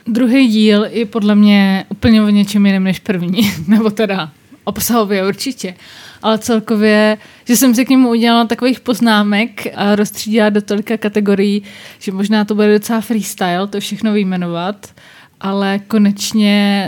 Druhý díl je podle mě úplně o něčem jiném než první, nebo teda obsahově určitě. Ale celkově, že jsem si k němu udělala takových poznámek a rozstřídila do tolika kategorií, že možná to bude docela freestyle, to všechno vyjmenovat, ale konečně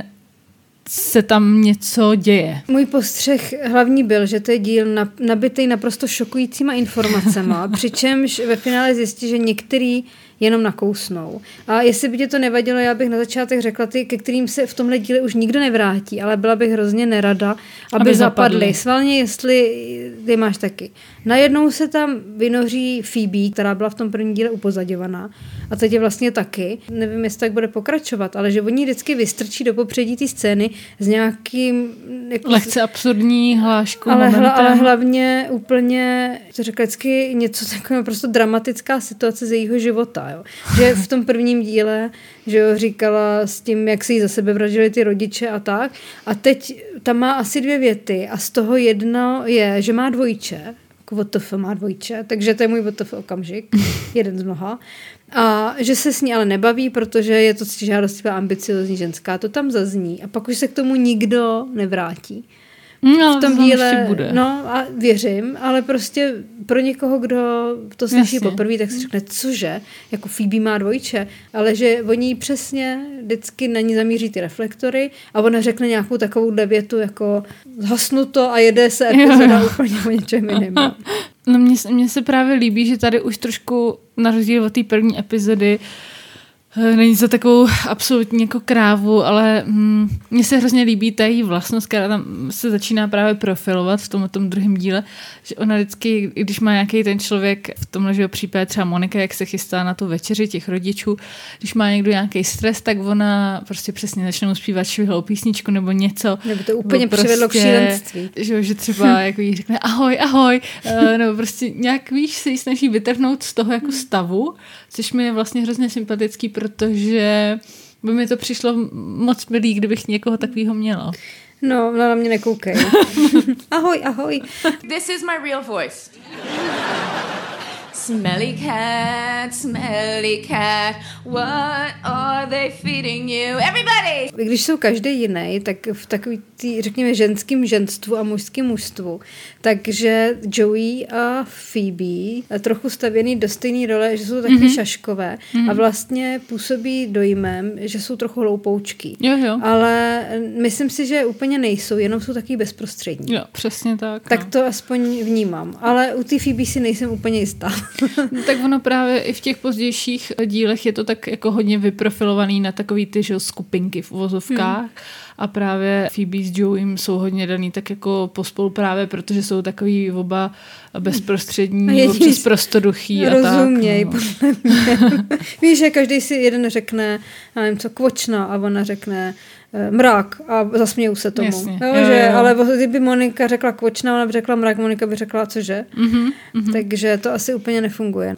se tam něco děje. Můj postřeh hlavní byl, že to je díl nabitý naprosto šokujícíma informacema, přičemž ve finále zjistí, že některý jenom nakousnou. A jestli by tě to nevadilo, já bych na začátek řekla ty, ke kterým se v tomhle díle už nikdo nevrátí, ale byla bych hrozně nerada, aby zapadly. Svalně, jestli ty máš taky. Najednou se tam vynoří Phoebe, která byla v tom prvním díle upozaďovaná. A teď je vlastně taky. Nevím, jestli tak bude pokračovat, ale že oni vždycky vystrčí do popředí ty scény s nějakým... Jako lehce absurdní hláškou. Ale hlavně úplně, to řekla vždycky něco takové prostě dramatická situace z jejího života. Jo. Že v tom prvním díle, že jo, říkala s tím, jak si jí za sebe vraždili ty rodiče a tak. A teď tam má asi 2 věty a z toho jedno je, že má dvojče. WTF má dvojče, takže to je můj WTF okamžik. Jeden z mnoha. A že se s ní ale nebaví, protože je to žádostivá ambiciozní ženská. To tam zazní. A pak už se k tomu nikdo nevrátí. No, v tom díle, bude. No a věřím, ale prostě pro někoho, kdo to slyší poprvé, tak si řekne, cože, jako Phoebe má dvojče, ale že oni přesně vždycky na ní zamíří ty reflektory a ona řekne nějakou takovou větu jako zhasnu to a jede se epizoda úplně o něčem jiném. No mně se právě líbí, že tady už trošku na rozdíl od té první epizody není to takovou absolutní jako krávu, ale mně se hrozně líbí ta její vlastnost, která tam se začíná právě profilovat v tom druhém díle, že ona vždycky, když má nějaký ten člověk, v tomhle případě třeba Monika, jak se chystá na tu večeři těch rodičů, když má někdo nějaký stres, tak ona prostě přesně začne mu zpívat švihlou písničku nebo něco. Nebo to úplně přivedlo k šílenství. Že třeba jako jí řekne ahoj, nebo prostě nějak víš, se jí snaží vytrhnout z toho jako stavu, což mi je vlastně hrozně sympatický, protože by mi to přišlo moc milý, kdybych někoho takového měla. No, na mě nekoukej. Ahoj. This is my real voice. Smelly cat, what are they feeding you? Everybody! Když jsou každý jiný, tak v takový tý, řekněme, ženským ženstvu a mužským mužstvu, takže Joey a Phoebe trochu stavěný do stejné role, že jsou taky šaškové a vlastně působí dojmem, že jsou trochu hloupoučky. Jo. Ale myslím si, že úplně nejsou, jenom jsou taky bezprostřední. Jo, přesně tak. Tak to aspoň vnímám. Ale u té Phoebe si nejsem úplně jistá. Tak ono právě i v těch pozdějších dílech je to tak jako hodně vyprofilovaný na takový ty skupinky v uvozovkách a právě Phoebe s Joeym jsou hodně daný tak jako pospolu právě, protože jsou takový oba bezprostřední, občas prostoduchý a tak. Rozuměj, podle mě. Víš, že každý si jeden řekne, já nevím co, kvočna a ona řekne mrak a zasmějou se tomu. Jasně. Jo. Ale kdyby Monika řekla kvočna, ona by řekla mrak, Monika by řekla cože. Takže to asi úplně nefunguje.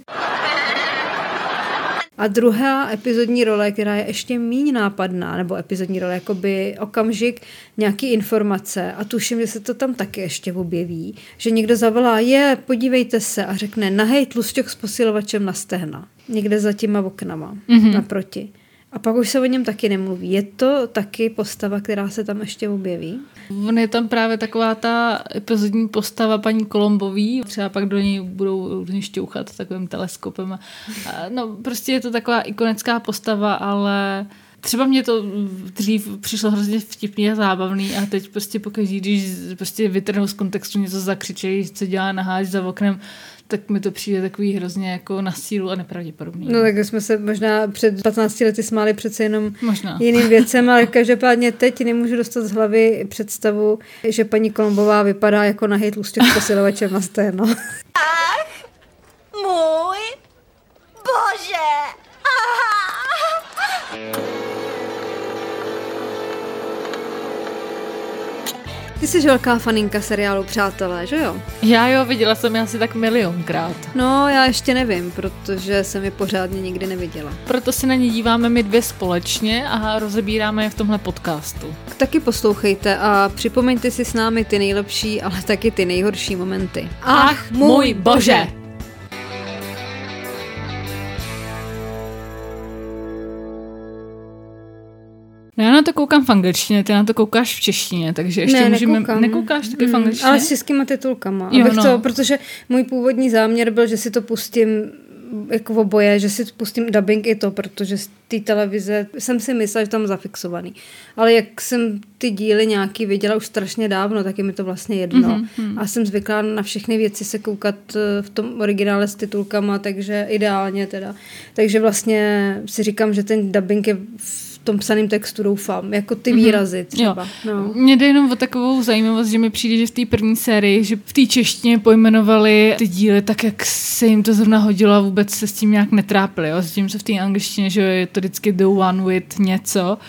A druhá epizodní role, která je ještě míň nápadná, nebo epizodní role, jakoby okamžik nějaký informace a tuším, že se to tam taky ještě objeví, že někdo zavolá, podívejte se a řekne nahej tlusťok s posilovačem na stehna. Někde za těma oknama, naproti. A pak už se o něm taky nemluví. Je to taky postava, která se tam ještě objeví? On je tam právě taková ta epizodní postava paní Kolombový. Třeba pak do něj budou různě šťouchat takovým teleskopem. No prostě je to taková ikonická postava, ale třeba mě to dřív přišlo hrozně vtipný a zábavný a teď prostě pokaždý, když prostě vytrhnou z kontextu něco zakřičejí, co dělá naháč za oknem, tak mi to přijde takový hrozně jako na sílu a nepravděpodobný. No tak jsme se možná před 15 lety smáli přece jenom možná jiným věcem, ale každopádně teď nemůžu dostat z hlavy představu, že paní Kolombová vypadá jako nahej tlusťok s posilovačem na stehno. Ach, můj bože! Ty jsi velká faninka seriálu Přátelé, že jo? Já jo, viděla jsem je asi tak milionkrát. No, já ještě nevím, protože jsem je pořádně nikdy neviděla. Proto se na ně díváme my dvě společně a rozebíráme je v tomhle podcastu. Taky poslouchejte a připomeňte si s námi ty nejlepší, ale taky ty nejhorší momenty. Ach, můj bože! No já na to koukám v angličtině, ty na to koukáš v češtině, takže ještě můžeme... Nekoukáš taky v angličtině? Ale s českýma titulkama. Jo, Protože můj původní záměr byl, že si to pustím jako v oboje, že si pustím dubbing i to, protože z té televize jsem si myslela, že tam zafixovaný. Ale jak jsem ty díly nějaký viděla už strašně dávno, tak je mi to vlastně jedno. A jsem zvyklá na všechny věci se koukat v tom originále s titulkama, takže ideálně teda. Takže vlastně si říkám, že ten dubbing je v tom psaném textu, doufám, jako ty výrazy třeba. No. Mně jde jenom o takovou zajímavost, že mi přijde, že v té první sérii, že v té češtině pojmenovali ty díly tak, jak se jim to zrovna hodilo a vůbec se s tím nějak netrápili. Jo? S tím, co v té angličtině, že je to vždycky the one with něco,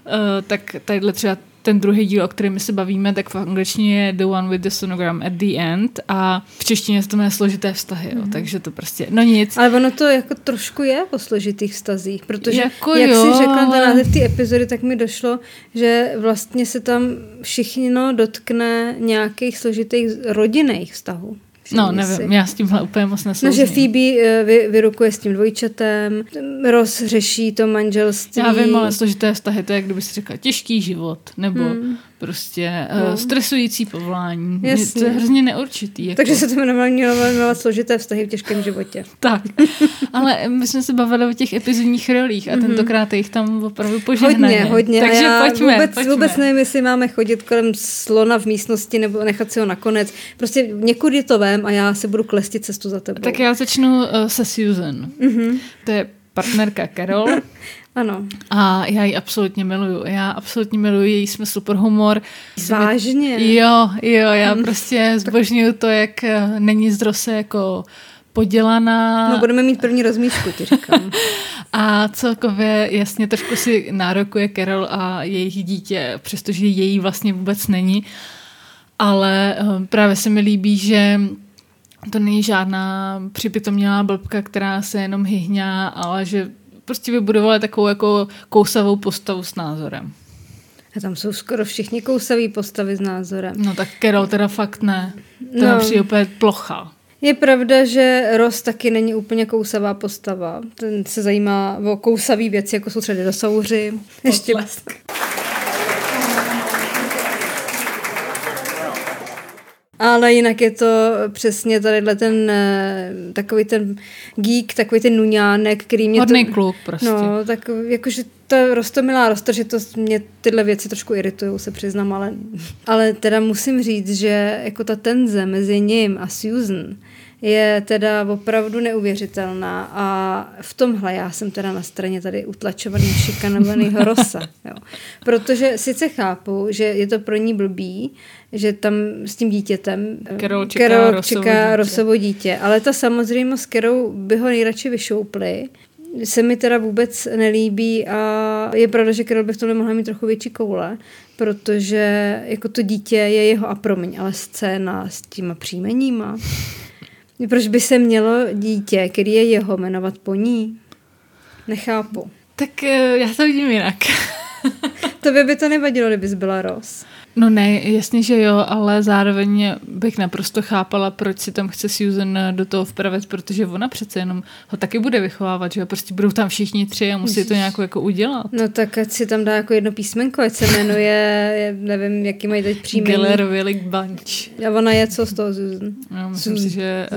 tak tadyhle třeba ten druhý díl, o kterém se bavíme, tak v angličtině je The One with the Sonogram at the End a v češtině se to jmenuje Složité vztahy, jo, takže to prostě, no nic. Ale ono to jako trošku je o složitých vztazích, protože jako jak jsi řekla ten název té epizody, tak mi došlo, že vlastně se tam všichni dotkne nějakých složitých rodinných vztahů. No, nevím, já s tímhle úplně moc nesouzním. No, že Phoebe vyrukuje s tím dvojčatem, Ross řeší to manželství. Já vím, ale složité vztahy, to je, jak kdyby si řekla, těžký život, nebo prostě stresující povolání. Jasně. To je hrozně neurčitý. Jako. Takže se to mělo jmenovat složité vztahy v těžkém životě. Tak, ale my jsme se bavili o těch epizodních rolích a tentokrát jich tam opravdu požehnaně. Hodně. Takže pojďme. Vůbec nevím, jestli máme chodit kolem slona v místnosti nebo nechat si ho nakonec. Prostě někudy to vem a já se budu klestit cestu za tebou. Tak já začnu se Susan. To je partnerka Carol. Ano. A já ji absolutně miluju. Já absolutně miluji její smysl pro humor. Vážně? Jo, já prostě zbožňuju to, jak není z Rosse jako podělaná. No, budeme mít první rozmíšku, ti říkám. A celkově jasně trošku si nárokuje Carol a jejich dítě, přestože její vlastně vůbec není. Ale právě se mi líbí, že to není žádná připitomělá blbka, která se jenom hyhňá, ale že prostě vybudovali takovou jako kousavou postavu s názorem. A tam jsou skoro všichni kousaví postavy s názorem. No tak Carol teda fakt ne. To mi přijde úplně plocha. Je pravda, že Ross taky není úplně kousavá postava. Ten se zajímá o kousavý věci, jako jsou třeba dinosauři. Ještě ale jinak je to přesně tadyhle ten takový ten geek, takový ten nuňánek, který mě hodnej kluk prostě. No, tak jakože ta roztomilá že to mě tyhle věci trošku iritují, se přiznám, ale teda musím říct, že jako ta tenze mezi ním a Susan je teda opravdu neuvěřitelná a v tomhle já jsem teda na straně tady utlačovaný, šikanovanýho Rossa. Jo. Protože sice chápu, že je to pro ní blbý, že tam s tím dítětem Carol čeká Rossovo dítě, ale ta samozřejmost, s kterou by ho nejradši vyšoupli, se mi teda vůbec nelíbí a je pravda, že Carol by v tomhle mohla mít trochu větší koule, protože jako to dítě je jeho a promiň, ale scéna s těma příjmeníma. Proč by se mělo dítě, který je jeho, jmenovat po ní? Nechápu. Tak já to vidím jinak. Tobě by to nevadilo, kdybys byla Ross. No ne, jasně, že jo, ale zároveň bych naprosto chápala, proč si tam chce Susan do toho vpravit, protože ona přece jenom ho taky bude vychovávat, že jo, prostě budou tam všichni tři a musí to nějak jako udělat. No tak ať si tam dá jako jedno písmenko, ať se jmenuje, nevím, jaký mají teď příjmení. Geller Willik Bunch. A ona je co z toho, Susan? No, myslím si, že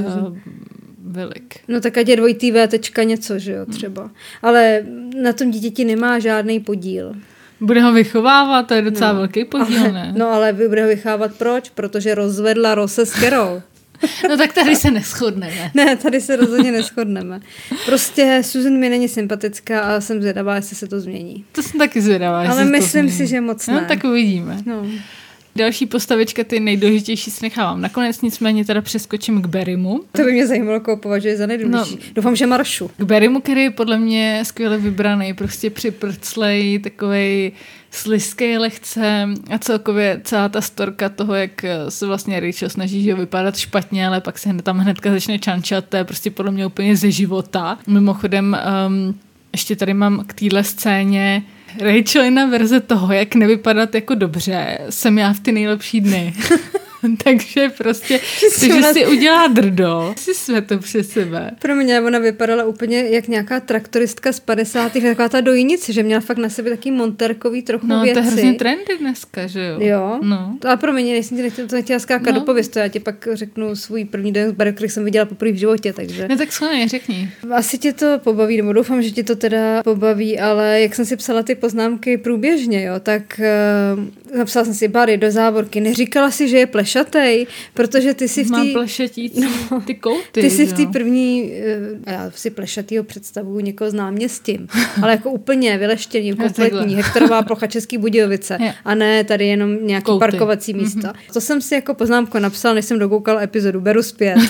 Willik. No tak ať je dvojitý V tečka něco, že jo, třeba. Ale na tom dítěti nemá žádný podíl. Bude ho vychovávat, to je docela velký podíl, ne? No ale bude ho vychovávat proč? Protože rozvedla Rosse s Carol. No tak tady se neshodneme. Ne, tady se rozhodně neshodneme. Prostě Susan mi není sympatická a jsem zvědavá, jestli se to změní. To jsem taky zvědavá. Ale myslím si, že moc ne. No tak uvidíme. No. Další postavička, ty nejdůležitější si nechávám nakonec, nicméně teda přeskočím k Barrymu. To by mě zajímalo, koho považuje za nejdůležitější. No, doufám, že Maršu. K Barrymu, který je podle mě skvěle vybraný, prostě připrclej, takovej slizkej lehce a celkově celá ta storka toho, jak se vlastně Rachel snaží že vypadat špatně, ale pak se tam hnedka začne čančat, to je prostě podle mě úplně ze života. Mimochodem, ještě tady mám k téhle scéně Rachelina verze toho, jak nevypadat jako dobře, jsem já v ty nejlepší dny. Takže prostě, takže si udělá drdo, si jsme to při sebe. Pro mě ona vypadala úplně jak nějaká traktoristka z 50. taková ta dojnice, že měla fakt na sebe taky monterkový trochu věci. No, to je hrozně trendy dneska, že jo? Jo, no. Ale pro mě nejsem to nechtěla skákat do pověstu, já ti pak řeknu svůj první den z baru, který jsem viděla poprvé v životě, takže... No tak schválně, řekni. Asi tě to pobaví, nebo doufám, že ti to teda pobaví, ale jak jsem si psala ty poznámky průběžně, jo, tak napsala jsem si Barry do závorky, neříkala si, že je plešatej, protože ty si v té... Mám plešatící ty kouty. Ty si v té první, já si plešatýho představuju někoho známě s tím, ale jako úplně vyleštěný, kompletní, hektarová plocha Český Budějovice a ne tady jenom nějaký kouty. Parkovací místa. To jsem si jako poznámku napsala, než jsem dokoukala epizodu, beru zpět.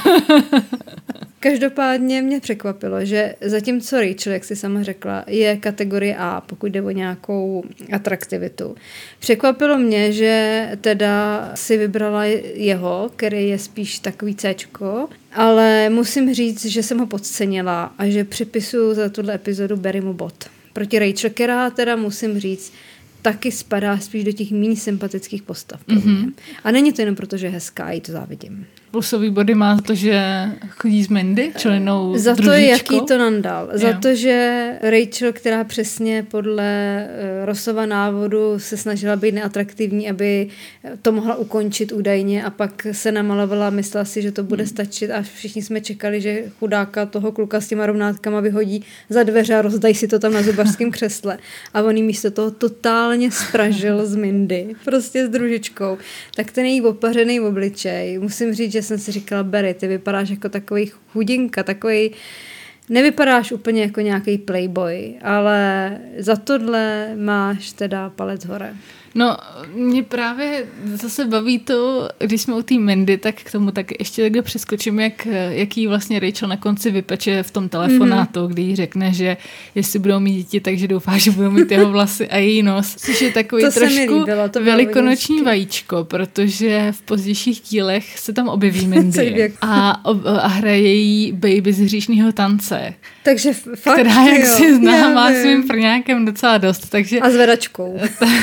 Každopádně mě překvapilo, že zatímco Rachel, jak si sama řekla, je kategorie A, pokud jde o nějakou atraktivitu. Překvapilo mě, že teda si vybrala jeho, který je spíš takový Cčko, ale musím říct, že jsem ho podcenila a že připisuju za tuhle epizodu Barrymu bod. Proti Rachel, která teda musím říct, taky spadá spíš do těch méně sympatických postav. A není to jenom proto, že je hezká, jí to závidím. Plusový body má za to, že chodí s Mandy, členou za to, družičko. jaký to nandal. Za to, že Rachel, která přesně podle Rossova návodu se snažila být neatraktivní, aby to mohla ukončit údajně a pak se namalovala, myslela si, že to bude stačit a všichni jsme čekali, že chudáka toho kluka s těma rovnátkama vyhodí za dveře a rozdají si to tam na zubařském křesle. A on jí místo toho totálně spražil z Mindy, prostě s družičkou. Tak ten její opařený obličej, musím říct, že jsem si říkala, Barry, ty vypadáš jako takový chudinka, takový, nevypadáš úplně jako nějaký playboy, ale za tohle máš teda palec hore. No, mě právě zase baví to, když jsme u té Mandy, tak k tomu tak ještě takhle přeskočím, jaký vlastně Rachel na konci vypeče v tom telefonátu, kdy jí řekne, že jestli budou mít děti, takže doufá, že budou mít jeho vlasy a její nos. Což je takový to trošku velikonoční vajíčko, protože v pozdějších dílech se tam objeví Mandy a hraje její baby z hříšného tance. Takže fakt, která, jak si zná, má svým prňákem docela dost. Takže, a zvedačkou.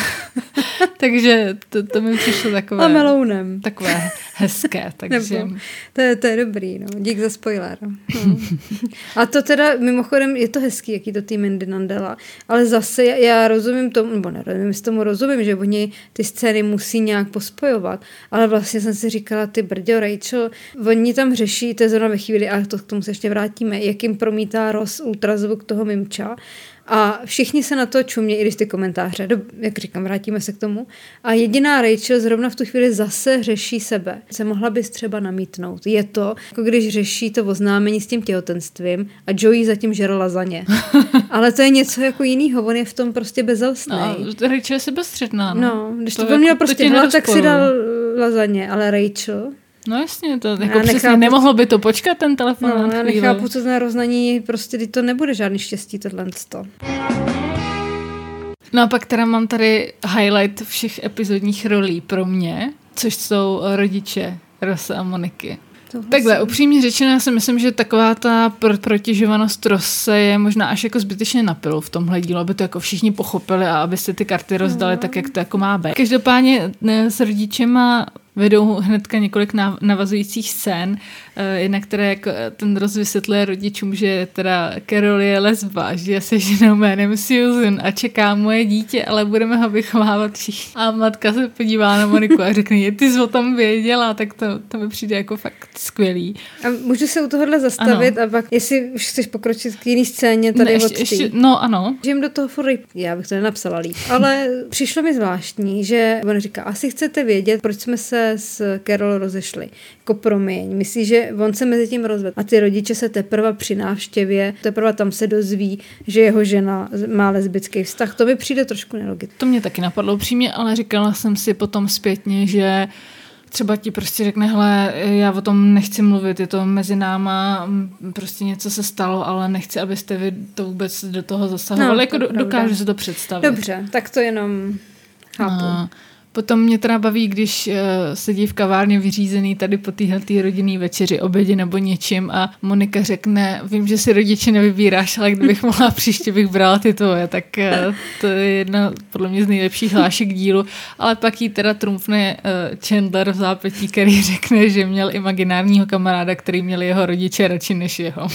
Takže to mi přišlo takové... A melounem. Takové hezké, takže... To je dobrý, no. Dík za spoiler. No. A to teda, mimochodem, je to hezký, jaký to tým Mandy nandala. Ale zase já rozumím tomu, nebo nevím, jestli tomu rozumím, že oni ty scény musí nějak pospojovat. Ale vlastně jsem si říkala, ty brďo, Rachel, oni tam řeší, to je zrovna ve chvíli, a to k tomu se ještě vrátíme, jak jim promítá Ross ultrazvuk toho mimča. A všichni se na to čumě, i když ty komentáře, jak říkám, vrátíme se k tomu. A jediná Rachel zrovna v tu chvíli zase řeší sebe. Se mohla bys třeba namítnout. Je to, jako když řeší to oznámení s tím těhotenstvím a Joey zatím žere lazaně. Ale to je něco jako jinýho, on je v tom prostě bezelstnej. No, Rachel je sebestředná. No, když to měl prostě hlad, tak si dal lazaně, ale Rachel... No jasně, to jako přesně nemohlo by to počkat ten telefon. No, já nechápu, co znamená roznaní, prostě to nebude žádný štěstí tohle. No a pak teda mám tady highlight všech epizodních rolí pro mě, což jsou rodiče Rosse a Moniky. Takhle, upřímně řečeno, já si myslím, že taková ta protěžovanost Rosse je možná až jako zbytečně na pilu v tomhle dílu, aby to jako všichni pochopili a aby se ty karty rozdali tak, jak to jako má být. Každopádně s rodičema vedou hnedka několik navazujících scén, na které jako ten Ross vysvětluje rodičům, že teda Carol je lesba, že se ženou jménem Susan a čeká moje dítě, ale budeme ho vychovávat všichni. A matka se podívá na Moniku a řekne, ty jsi o tom věděla, tak to mi přijde jako fakt skvělý. A můžu se u tohohle zastavit a pak, jestli už chceš pokročit k jiný scéně tady ještě, no ano. Žijem do toho furt, já bych to nenapsala líp, ale přišlo mi zvláštní, že on říká, asi chcete vědět, proč jsme se s Carol rozešli. Jako promiň, myslí, že on se mezi tím rozvedl. A ty rodiče se teprve při návštěvě, teprve tam se dozví, že jeho žena má lesbický vztah. To mi přijde trošku nelogické. To mě taky napadlo upřímně, ale říkala jsem si potom zpětně, že třeba ti prostě řekne, hele, já o tom nechci mluvit, je to mezi náma, prostě něco se stalo, ale nechci, abyste vy to vůbec do toho zasahovali. No, jako dokážu si to představit. Dobře, tak to jenom chápu. Potom mě teda baví, když sedí v kavárně vyřízený tady po téhletý rodinný večeři, obědě nebo něčím a Monika řekne, vím, že si rodiče nevybíráš, ale kdybych mohla příště bych brala ty tvoje, tak to je jedna podle mě z nejlepších hlášek dílu, ale pak jí teda trumfne Chandler v zápětí, který řekne, že měl imaginárního kamaráda, který měl jeho rodiče radši než jeho.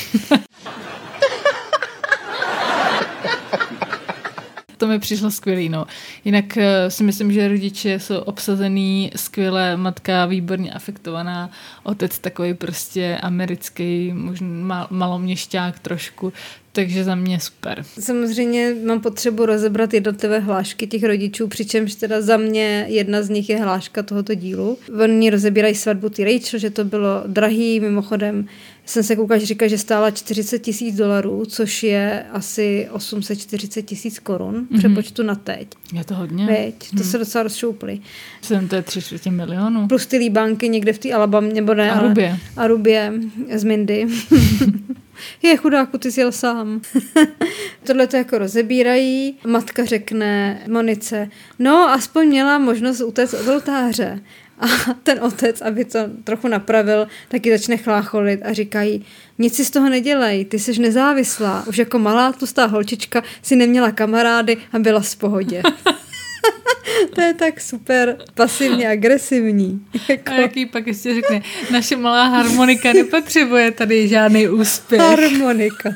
To mi přišlo skvělý, no. Jinak si myslím, že rodiče jsou obsazený skvěle, matka výborně afektovaná, otec takový prostě americký, možná maloměšťák trošku, takže za mě super. Samozřejmě mám potřebu rozebrat jednotlivé hlášky těch rodičů, přičemž teda za mě jedna z nich je hláška tohoto dílu. Oni rozebírají svatbu ty Rachel, že to bylo drahý, mimochodem jsem se koukala, že říká, že stála $40,000, což je asi 840 000 korun, přepočtu na teď. Je to hodně? Veď, to se docela rozšoupli. Jsem to je 3/4 milionu. Plus ty líbánky někde v té Alabamě, nebo ne, Arubě z Mindy. Je chudáku, ty jsi jel sám. Tohle to jako rozebírají. Matka řekne Monice, no aspoň měla možnost utéct od oltáře. A ten otec, aby to trochu napravil, taky začne chlácholit a říkají, nic si z toho nedělej, ty jsi nezávislá. Už jako malá tlustá holčička si neměla kamarády a byla v pohodě. To je tak super pasivně agresivní. Jako... A jaký pak ještě řekne, naše malá harmonika nepotřebuje tady žádný úspěch. Harmonika.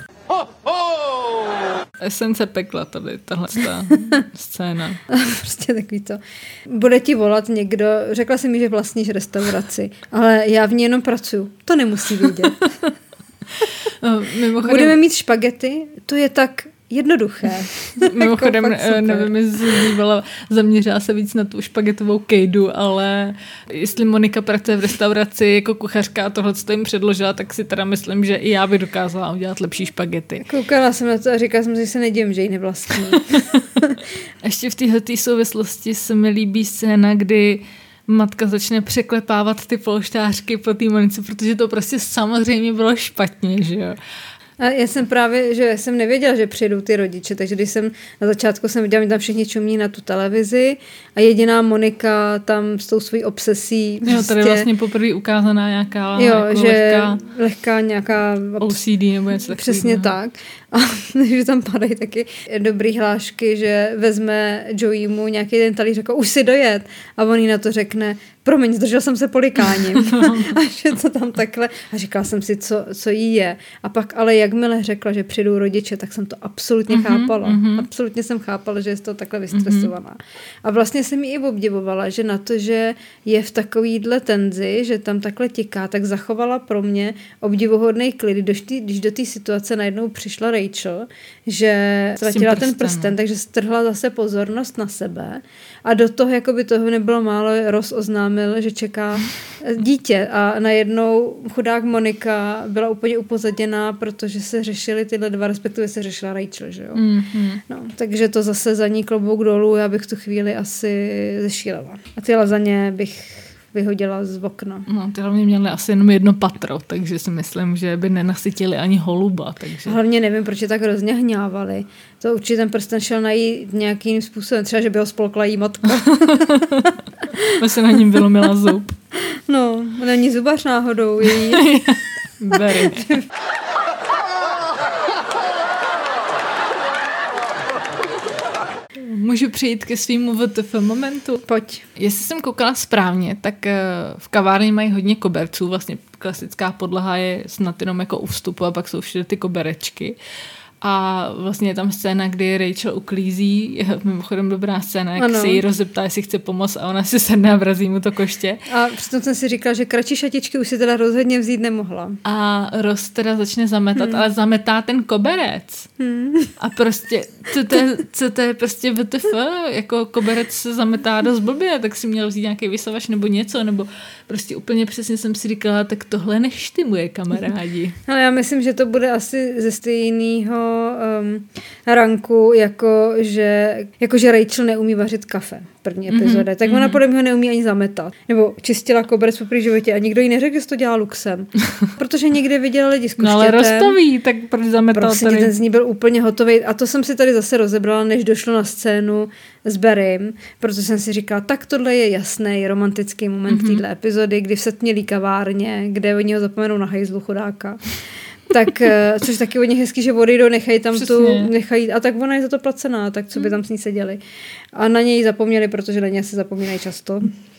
Esence pekla tady, tahle scéna. Prostě takový to. Bude ti volat někdo, řekla jsem mi, že vlastníš restauraci, ale já v ní jenom pracuju. To nemusí vědět. Budeme mít špagety, to je tak jednoduché. Mimochodem, nevím, jestli bývala zaměřila se víc na tu špagetovou kejdu, ale jestli Monika pracuje v restauraci jako kuchařka a tohle, co jim předložila, tak si teda myslím, že i já bych dokázala udělat lepší špagety. Koukala jsem na to a říkala jsem, že se nedivím, že ji nevlastní. Ještě v této souvislosti se mi líbí scéna, kdy matka začne překlepávat ty polštářky po té Monice, protože to prostě samozřejmě bylo špatně, že jo. A já jsem právě, že jsem nevěděla, že přijdou ty rodiče, takže když jsem na začátku jsem viděla, že tam všichni čumí na tu televizi a jediná Monika tam s tou svojí obsesí. Jo, tady je vlastně poprvé ukázaná nějaká jako že lehká nějaká OCD nebo něco takového. Přesně tak. A že tam padají taky dobrý hlášky, že vezme Joeymu nějaký ten talíř, řekl, už si dojet. A on jí na to řekne, promiň, zdržel jsem se polikáním. A že to tam takhle. A říkala jsem si, co jí je. A pak ale jakmile řekla, že přijdou rodiče, tak jsem to absolutně chápala. Absolutně jsem chápala, že je to takhle vystresovaná. A vlastně jsem jí i obdivovala, že na to, že je v takovýhle tenzi, že tam takhle tiká, tak zachovala pro mě obdivuhodný klid, když do té situace najednou přišla Rachel, že ztratila ten prsten, takže strhla zase pozornost na sebe a do toho, jako by toho nebylo málo, Ross oznámil, že čeká dítě a najednou chudák Monika byla úplně upozaděná, protože se řešily tyhle dva, respektive se řešila Rachel, že jo. No, takže to zase za ní klobouk dolů, já bych v tu chvíli asi zešílela. A ty lazaně bych vyhodila z okna. No, ty hlavně měly asi jenom jedno patro, takže si myslím, že by nenasytili ani holuba. Takže... Hlavně nevím, proč je tak hrozně hňávali. To určitě ten prsten šel najít nějakým způsobem. Třeba, že by ho spolkla jí matka. By se na ním vylomila zub. No, není zubař náhodou. Její. Very. Můžu přijít ke svýmu WTF momentu? Pojď. Jestli jsem koukala správně, tak v kavárně mají hodně koberců. Vlastně klasická podlaha je snad jenom jako u vstupu a pak jsou všude ty koberečky. A vlastně je tam scéna, kdy Rachel uklízí, je mimochodem dobrá scéna, jak se jí rozeptá, jestli chce pomoct a ona si sedne a vrazí mu to koště. A přitom jsem si říkala, že kratší šatičky už si teda rozhodně vzít nemohla. A Ross teda začne zametat, ale zametá ten koberec. A prostě, co to je prostě WTF, jako koberec se zametá dost blbě, tak si měl vzít nějaký vysavač nebo něco, nebo prostě úplně přesně jsem si říkala, tak tohle neštymuje, kamarádi. Ale já myslím, že to bude asi ze stejného ranku, že Rachel neumí vařit kafe v první epizodě. Tak ona podle mě neumí ani zametat. Nebo čistila koberec po životě a nikdo jí neřekl, že to dělá luxem. Protože někde viděla lidi s kuštětem. No ale roztoví, tak proč zametat prostě tady? Ten z ní byl úplně hotový. A to jsem si tady zase rozebrala, než došlo na scénu s Barrym, protože jsem si říkala, tak tohle je jasný romantický moment téhle epizody, kdy v setmělý kavárně, kde oni ho zapomenou na hajzlu chudáka. Tak, což taky od nich hezky, že odejdou, nechají tam nechají, a tak ona je za to placená, tak co by tam s ní seděli. A na něj zapomněli, protože na něj se zapomínají často.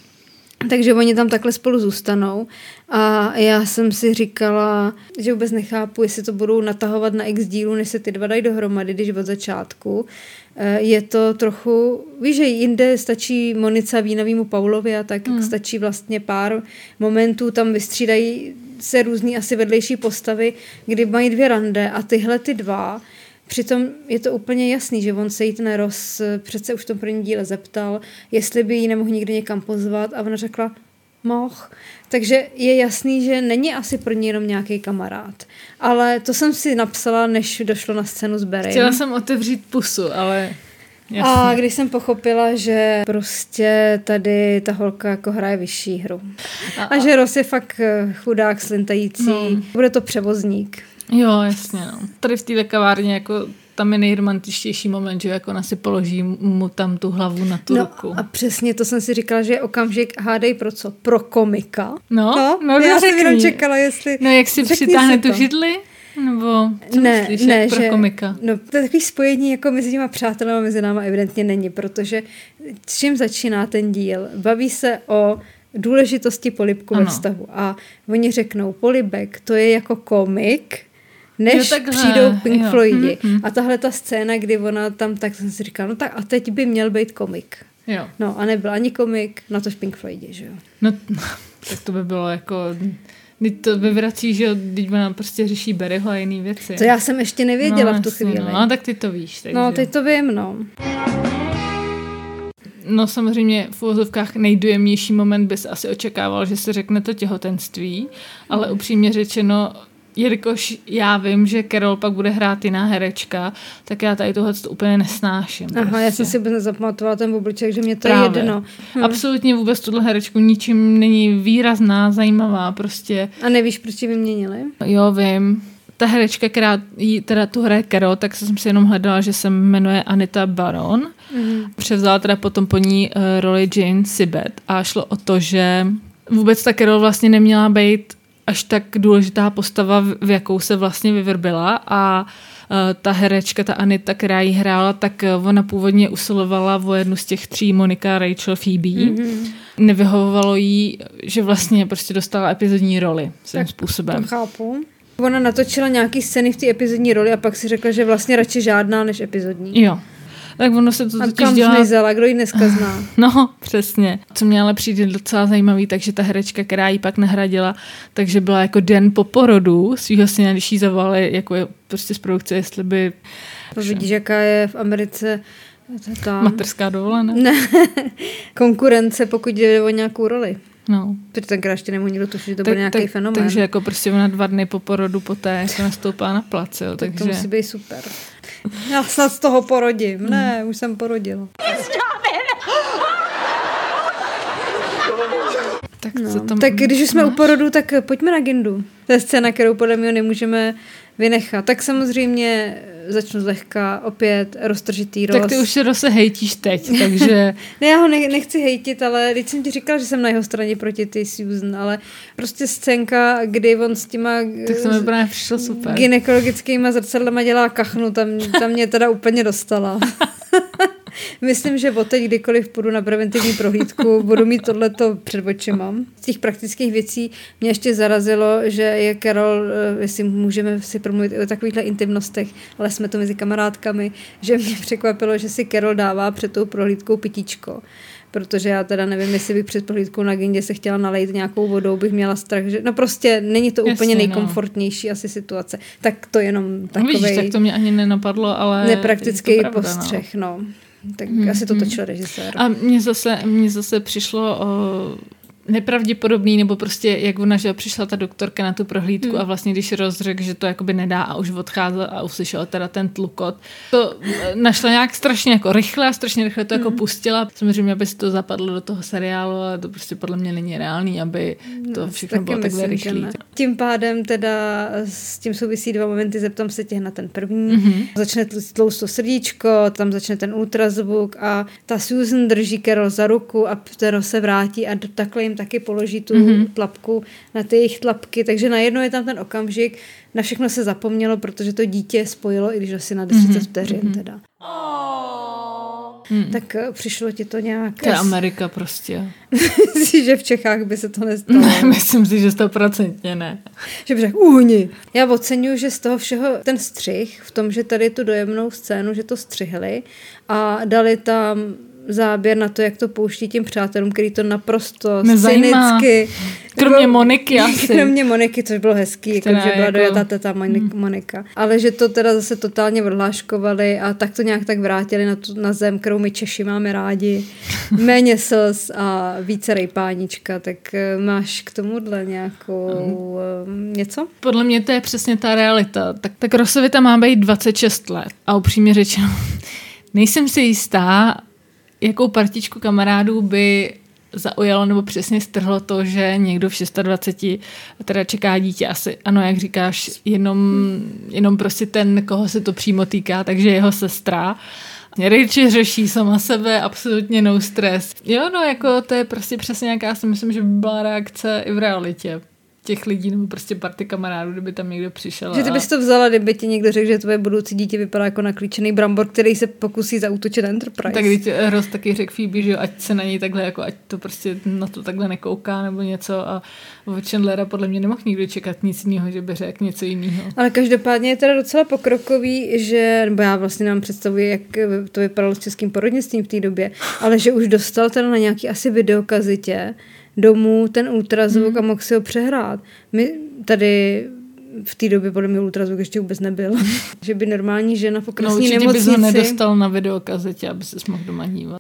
Takže oni tam takhle spolu zůstanou a já jsem si říkala, že vůbec nechápu, jestli to budou natahovat na x dílů, než se ty dva dají dohromady, když od začátku. Je to trochu, víš, že jinde stačí Monice Vínavýmu Paulovi a tak stačí vlastně pár momentů, tam vystřídají se různý asi vedlejší postavy, kdy mají 2 rande a tyhle ty 2. Přitom je to úplně jasný, že on se jí ten Ross přece už v tom prvním díle zeptal, jestli by jí nemohl nikdy někam pozvat a ona řekla, moh. Takže je jasný, že není asi pro ní jenom nějaký kamarád. Ale to jsem si napsala, než došlo na scénu s Barrym. Chtěla jsem otevřít pusu, ale jasně. A když jsem pochopila, že prostě tady ta holka jako hraje vyšší hru. A že Ross je fakt chudák, slintající. Bude to převozník. Jo, jasně, no. Tady v té kavárně jako tam je nejromantičtější moment, že jako ona si položí mu tam tu hlavu na tu ruku. A přesně to jsem si říkala, že je okamžik, hádej pro co? Pro komika. No já jsem jenom čekala, jestli... No jak si přitáhne tu židli? Nebo co myslíš, ne, pro komika? No to je takový spojení jako mezi těma přátelema, mezi náma evidentně není, protože čím začíná ten díl? Baví se o důležitosti polibku ve vztahu. A oni řeknou, polibek, to je jako komik, než přijdou Pink Floydi. A tahle ta scéna, kdy ona tam, tak jsem si říkala, no tak a teď by měl být komik. Jo. No a nebyl ani komik, na tož Pink Floydi, že jo. No tak to by bylo jako... To vyvrací, že teď ona prostě řeší Barryho a jiný věci. To já jsem ještě nevěděla v tu chvíli. No, tak ty to víš. Takže... No, teď to vím, no. No samozřejmě v uvozovkách nejdojemnější moment bys asi očekával, že se řekne to těhotenství, ale upřímně řečeno, jelikož já vím, že Carol pak bude hrát jiná herečka, tak já tady tohle úplně nesnáším. Aha, prostě. Já jsem si vůbec nezapamatovala ten obliček, že mě to je jedno. Absolutně vůbec tuhle herečku ničím není výrazná, zajímavá prostě. A nevíš, proč ji vyměnili? Jo, vím. Ta herečka, která jí teda tu hraje Carol, tak jsem si jenom hledala, že se jmenuje Anita Baron. Převzala teda potom po ní roli Jane Sibet a šlo o to, že vůbec ta Carol vlastně neměla být až tak důležitá postava, v jakou se vlastně vyvrbila a ta herečka, ta Anita, která jí hrála, tak ona původně usilovala o jednu z těch 3, Monika, Rachel, Phoebe. Nevyhovovalo jí, že vlastně prostě dostala epizodní roli svým způsobem. To chápu. Ona natočila nějaký scény v té epizodní roli a pak si řekla, že vlastně radši žádná než epizodní. Jo. Tak ono se to totiž dělá... A kam zmizela, kdo ji dneska zná? No, přesně. Co mě ale přijde docela zajímavý, takže ta herečka, která ji pak nahradila, takže byla jako den po porodu svýho syna, když jí zavolali jako prostě z produkce, jestli by... Vidíš, jaká je v Americe ta... Mateřská dovolená? Ne, konkurence, pokud jde o nějakou roli. No. Protože tenkrát ještě nemohl nikdo tušit, že to bude nějaký fenomén. Takže jako prostě ona 2 dny po porodu poté jako nastoupila na plac, jo. Tak to musí být super. Já snad z toho porodím. Ne, už jsem porodila. Tak když už jsme u porodu, tak pojďme na Gindu. To je scéna, kterou podle mě nemůžeme vynechat. Tak samozřejmě začnu zlehka, opět roztržitý Ross. Tak ty už se Rosse hejtíš teď, takže... Ne, já ho nechci hejtit, ale když jsem ti říkala, že jsem na jeho straně proti ty Susan, ale prostě scénka, kdy on s těma tak to mi právě přišlo super. Gynekologickýma zrcadlama dělá kachnu, tam mě teda úplně dostala. Myslím, že od teď, kdykoliv půjdu na preventivní prohlídku, budu mít tohleto před očima. Z těch praktických věcí mě ještě zarazilo, že je Carol, jestli můžeme si promluvit o takovýchhle intimnostech, ale jsme to mezi kamarádkami, že mě překvapilo, že si Carol dává před tou prohlídkou pitíčko. Protože já teda nevím, jestli bych před prohlídkou na Gindě se chtěla nalejt nějakou vodou, bych měla strach, že no prostě není to úplně nejkomfortnější asi situace. Tak to jenom takovej... Víš, tak to mě ani nenapadlo, ale... Nepraktický postřeh, no. Tak asi to točil režisér. A mně zase přišlo nepravděpodobný, nebo prostě jak ona, že přišla ta doktorka na tu prohlídku a vlastně když rozřekl, že to jakoby nedá a už odcházel a uslyšel teda ten tlukot. To našla nějak strašně jako rychle a strašně rychle to jako pustila. Samozřejmě, aby se to zapadlo do toho seriálu, ale to prostě podle mě není reálný, aby to všechno bylo takhle rychlé. Tím pádem teda s tím souvisí dva momenty, zeptám se tě na ten první. Začne tloust to srdíčko, tam začne ten ultrazvuk a ta Susan drží Carol za ruku a Carol se vrátí a takhle jim taky položí tu tlapku na ty jejich tlapky, takže najednou je tam ten okamžik, na všechno se zapomnělo, protože to dítě spojilo, i když asi na 10 vteřin teda. Tak přišlo ti to nějak... To je Amerika prostě. Myslíš, že v Čechách by se to nestalo? Ne, myslím si, že 100% ne. Že by řekl, uhni. Já oceňuji, že z toho všeho ten střih, v tom, že tady tu dojemnou scénu, že to střihli a dali tam záběr na to, jak to pouští těm přátelům, který to naprosto cynicky... Kromě Moniky asi. Kromě Moniky, což bylo hezký, jako, že byla dojatá teta Monika. Ale že to teda zase totálně odhláškovali a tak to nějak tak vrátili na zem, kterou my Češi máme rádi. Méně slz a více rejpáníčka. Tak máš k tomuhle nějakou něco? Podle mě to je přesně ta realita. Tak Rossovi tam má být 26 let. A upřímně řečeno, nejsem si jistá, jakou partičku kamarádů by zaujalo nebo přesně strhlo to, že někdo v 26 teda čeká dítě. Asi ano, jak říkáš, jenom prostě ten, koho se to přímo týká, takže jeho sestra. Rachel řeší sama sebe, absolutně no stres. Jo, no jako to je prostě přesně jaká si myslím, že by byla reakce i v realitě těch lidí, nebo prostě party kamarádů, kdyby tam někdo přišel. Že ty bys to vzala, kdyby ti někdo řekl, že tvoje budoucí dítě vypadá jako naklíčený brambor, který se pokusí zaútočit na Enterprise. Tak když Ross taky řekl Phoebe, že ať se na něj takhle, jako ať to prostě na to takhle nekouká nebo něco a od Chandlera podle mě nemohl nikdo čekat nic jiného, že by řekl něco jiného. Ale každopádně je teda docela pokrokový, že, nebo já vlastně nám představuji, jak to vypadalo s českým porodnictvím v té době, ale že už dostal teda na nějaký asi videokazitě domů ten ultrazvuk a mohl si ho přehrát. My tady v té době podle mě ultrazvuk ještě vůbec nebyl. Že by normální žena v okresní nemocnici... určitě bys ho nedostal na videokazetě, aby ses mohl doma dívat.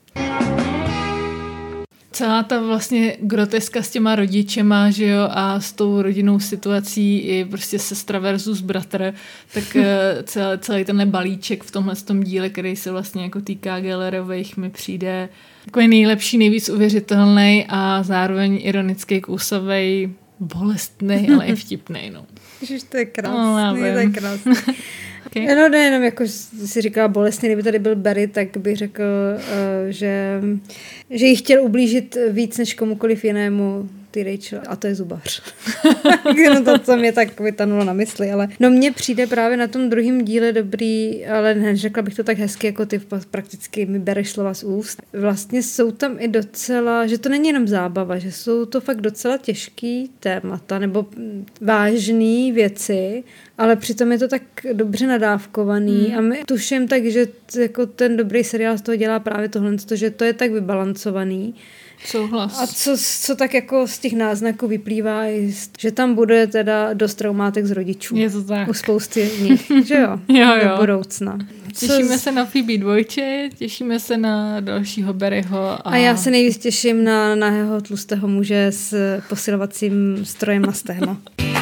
Celá ta vlastně groteska s těma rodičema, že jo, a s tou rodinnou situací i prostě sestra versus bratr, tak celý tenhle balíček v tomhle tom díle, který se vlastně jako týká Gellerových, mi přijde takový nejlepší, nejvíc uvěřitelný a zároveň ironický, kousavej, bolestný, ale i vtipný, no. Ježiš, to je krásný, to je krásný. Okay. No nejenom, jako si říkala bolestný, kdyby tady byl Barry, tak bych řekl, že jí chtěl ublížit víc než komukoliv jinému ty Rachel, a to je zubař. No to, co mě tak vytanulo na mysli, ale no mně přijde právě na tom druhém díle dobrý, ale neřekla bych to tak hezky, jako ty prakticky mi bereš slova z úst. Vlastně jsou tam i docela, že to není jenom zábava, že jsou to fakt docela těžký témata, nebo vážný věci, ale přitom je to tak dobře nadávkovaný a my tuším tak, že jako ten dobrý seriál z toho dělá právě tohle, že to je tak vybalancovaný. Souhlas. A co tak jako z těch náznaků vyplývá, že tam bude teda dost traumátek z rodičů. Je to tak. U spousty z nich, že jo? Do budoucna. Těšíme se na Phoebe dvojče, těšíme se na dalšího Barryho. A já se nejvíc těším na nahého tlustého muže s posilovacím strojem na stehno.